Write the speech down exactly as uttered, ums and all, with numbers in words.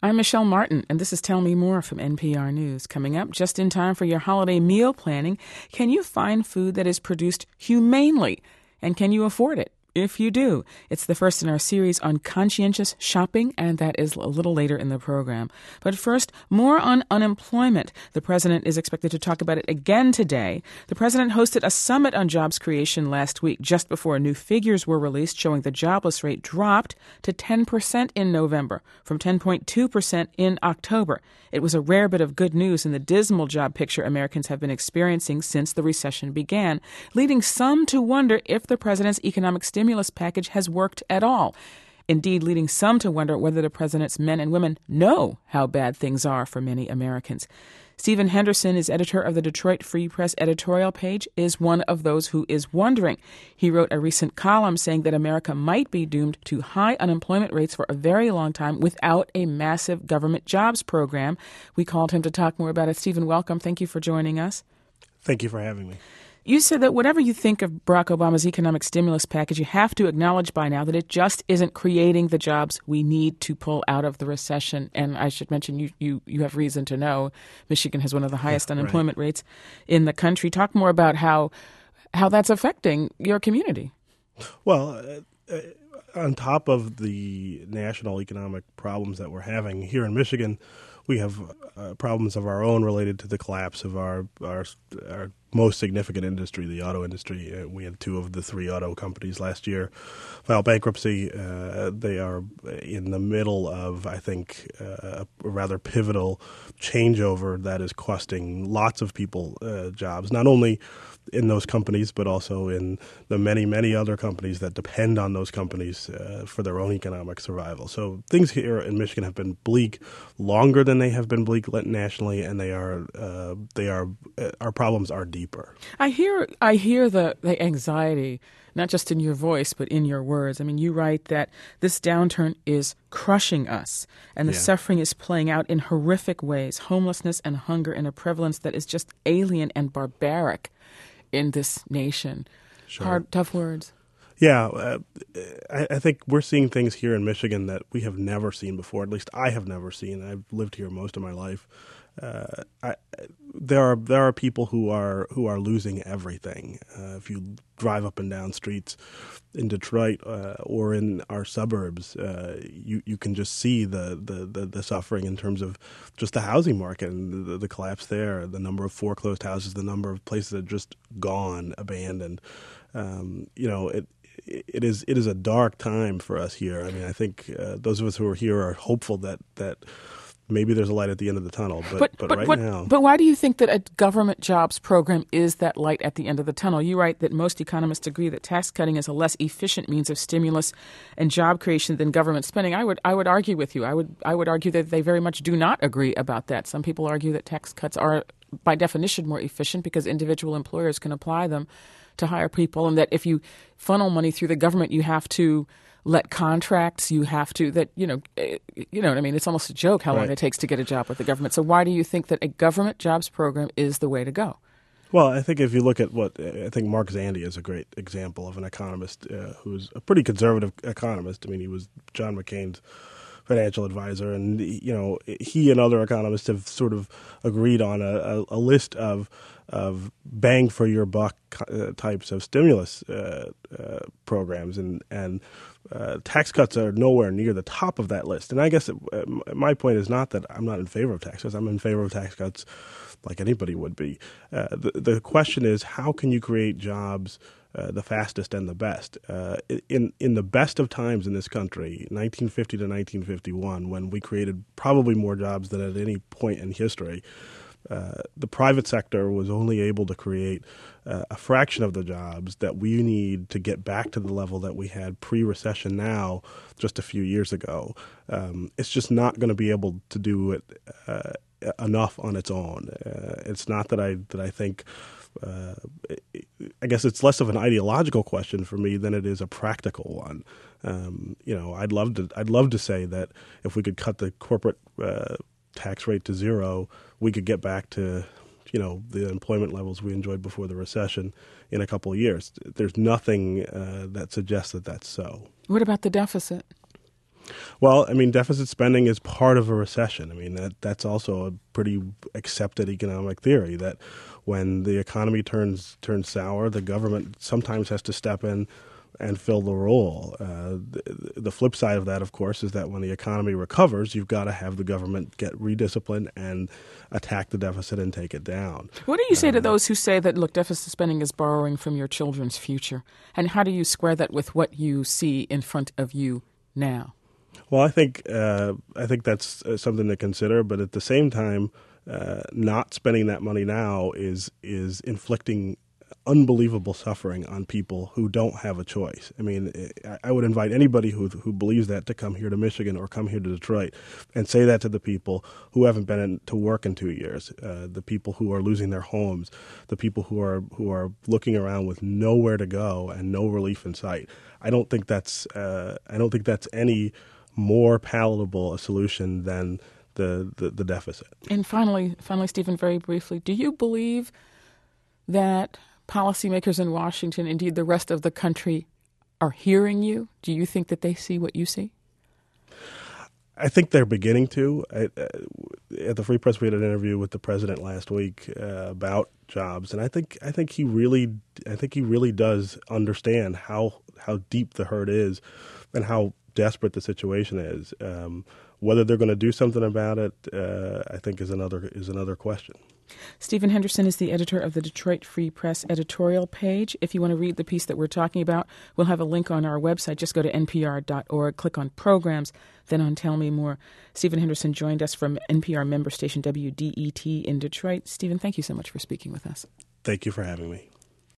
I'm Michelle Martin, and this is Tell Me More from N P R News. Coming up, just in time for your holiday meal planning, can you find food that is produced humanely? And can you afford it? If you do, it's the first in our series on conscientious shopping, and that is a little later in the program. But first, more on unemployment. The president is expected to talk about it again today. The president hosted a summit on jobs creation last week, just before new figures were released showing the jobless rate dropped to ten percent in November, from ten point two percent in October. It was a rare bit of good news in the dismal job picture Americans have been experiencing since the recession began, leading some to wonder if the president's economic stimulus package has worked at all. Indeed, leading some to wonder whether the president's men and women know how bad things are for many Americans. Stephen Henderson is editor of the Detroit Free Press editorial page, is one of those who is wondering. He wrote a recent column saying that America might be doomed to high unemployment rates for a very long time without a massive government jobs program. We called him to talk more about it. Stephen, welcome. Thank you for joining us. Thank you for having me. You said that whatever you think of Barack Obama's economic stimulus package, you have to acknowledge by now that it just isn't creating the jobs we need to pull out of the recession. And I should mention, you you, you have reason to know Michigan has one of the highest yeah, unemployment right. rates in the country. Talk more about how how that's affecting your community. Well, uh, on top of the national economic problems that we're having here in Michigan, we have uh, problems of our own related to the collapse of our our, our most significant industry, the auto industry. Uh, we had two of the three auto companies last year file bankruptcy. Uh, they are in the middle of, I think, uh, a rather pivotal changeover that is costing lots of people uh, jobs, not only in those companies, but also in the many, many other companies that depend on those companies uh, for their own economic survival. So things here in Michigan have been bleak longer than they have been bleak nationally, and they are uh, they are uh, our problems are deeper. I hear I hear the, the anxiety, not just in your voice, but in your words. I mean, you write that this downturn is crushing us, and the yeah. suffering is playing out in horrific ways, homelessness and hunger in a prevalence that is just alien and barbaric in this nation. Sure. Hard, tough words. Yeah, uh, I, I think we're seeing things here in Michigan that we have never seen before. At least I have never seen. I've lived here most of my life. Uh, I, there are there are people who are who are losing everything. Uh, if you drive up and down streets in Detroit uh, or in our suburbs, uh, you you can just see the, the, the, the suffering in terms of just the housing market and the, the collapse there, the number of foreclosed houses, the number of places that are just gone, abandoned. Um, you know, it. It is it is a dark time for us here. I mean, I think uh, those of us who are here are hopeful that, that maybe there's a light at the end of the tunnel. But, but, but, but right what, now... But why do you think that a government jobs program is that light at the end of the tunnel? You write that most economists agree that tax cutting is a less efficient means of stimulus and job creation than government spending. I would I would argue with you. I would I would argue that they very much do not agree about that. Some people argue that tax cuts are, by definition, more efficient because individual employers can apply them to hire people, and that if you funnel money through the government, you have to let contracts, you have to, that, you know, you know what I mean? It's almost a joke how right. long it takes to get a job with the government. So why do you think that a government jobs program is the way to go? Well, I think if you look at what, I think Mark Zandi is a great example of an economist uh, who's a pretty conservative economist. I mean, he was John McCain's financial advisor, and, you know, he and other economists have sort of agreed on a, a, a list of of bang for your buck uh, types of stimulus uh, uh, programs, and and uh, tax cuts are nowhere near the top of that list. And I guess it, uh, my point is not that I'm not in favor of tax cuts. I'm in favor of tax cuts like anybody would be. Uh, the, the question is, how can you create jobs Uh, the fastest and the best? Uh, in in the best of times in this country, nineteen fifty to nineteen fifty-one, when we created probably more jobs than at any point in history, uh, the private sector was only able to create uh, a fraction of the jobs that we need to get back to the level that we had pre-recession now just a few years ago. Um, it's just not going to be able to do it uh, enough on its own. Uh, it's not that I that I think Uh, I guess it's less of an ideological question for me than it is a practical one. Um, you know, I'd love to. I'd love to say that if we could cut the corporate uh, tax rate to zero, we could get back to, you know, the employment levels we enjoyed before the recession in a couple of years. There's nothing uh, that suggests that that's so. What about the deficit? Well, I mean, deficit spending is part of a recession. I mean, that that's also a pretty accepted economic theory that when the economy turns turns sour, the government sometimes has to step in and fill the role. Uh, the, the flip side of that, of course, is that when the economy recovers, you've got to have the government get redisciplined and attack the deficit and take it down. What do you say uh, to those who say that, look, deficit spending is borrowing from your children's future? And how do you square that with what you see in front of you now? Well, I think uh, I think that's uh, something to consider, but at the same time, uh, not spending that money now is is inflicting unbelievable suffering on people who don't have a choice. I mean, I would invite anybody who who believes that to come here to Michigan or come here to Detroit and say that to the people who haven't been in, to work in two years, uh, the people who are losing their homes, the people who are who are looking around with nowhere to go and no relief in sight. I don't think that's uh, I don't think that's any more palatable a solution than the, the, the deficit. And finally, finally, Stephen, very briefly, do you believe that policymakers in Washington, indeed the rest of the country, are hearing you? Do you think that they see what you see? I think they're beginning to. I, uh, at the Free Press, we had an interview with the president last week uh, about jobs, and I think I think he really I think he really does understand how how deep the hurt is, and how desperate the situation is. Um, whether they're going to do something about it, uh, I think, is another is another question. Stephen Henderson is the editor of the Detroit Free Press editorial page. If you want to read the piece that we're talking about, we'll have a link on our website. Just go to N P R dot org, click on Programs, then on Tell Me More. Stephen Henderson joined us from N P R member station W D E T in Detroit. Stephen, thank you so much for speaking with us. Thank you for having me.